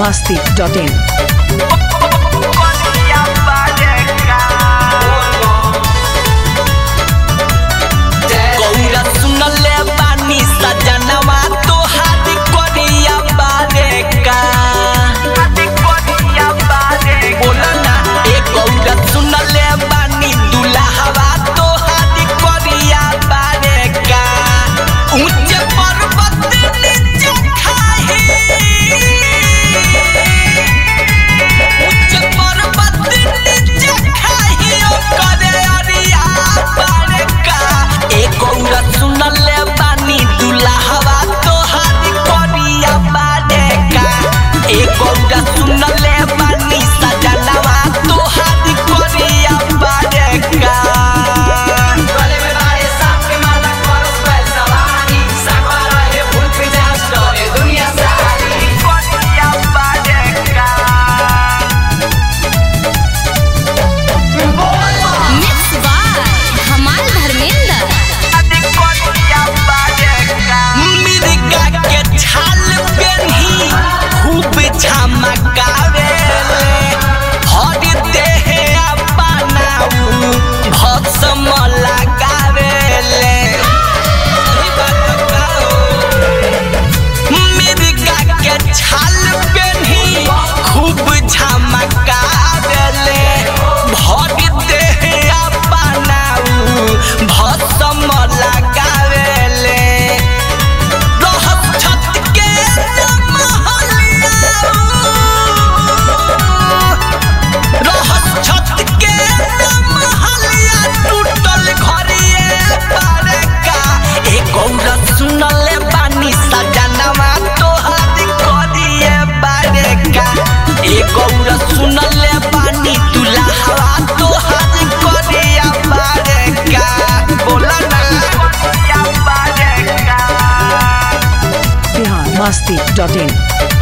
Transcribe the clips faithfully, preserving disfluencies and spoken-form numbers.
masti dot in. masti dot in.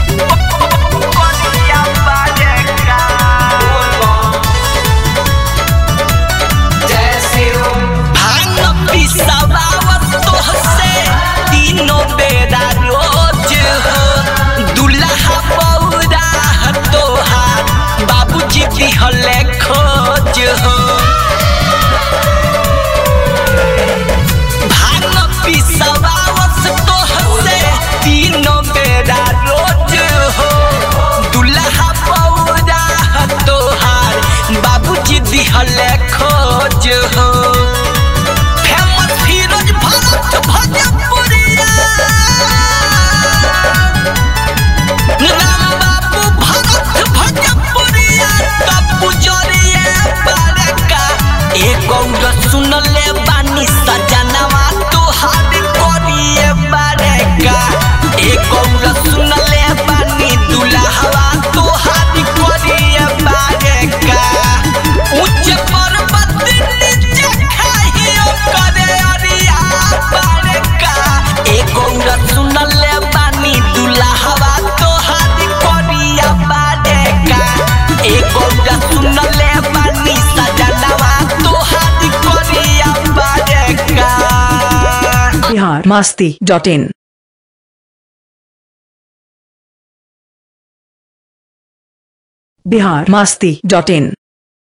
हले खोज हो फेमस फिरोज भरत भोजपुरिया राम बाबू भरत भोजपुरिया तब जरिए बड़का एक गौर सुनले बानी सजनवा तोहार करिए बड़का एक गौर सुनले बानी दुल्हवा तोहार करिए बड़का उच्च पर्वत नीचे खाइयो करे अरिया बड़का एक गौर सुनले बानी दुल्हवा तोहार करिया बड़का एक गौर सुनले बानी सजनवा तोहार करिया बड़का Bihar masti dot in. Bihar masti dot in.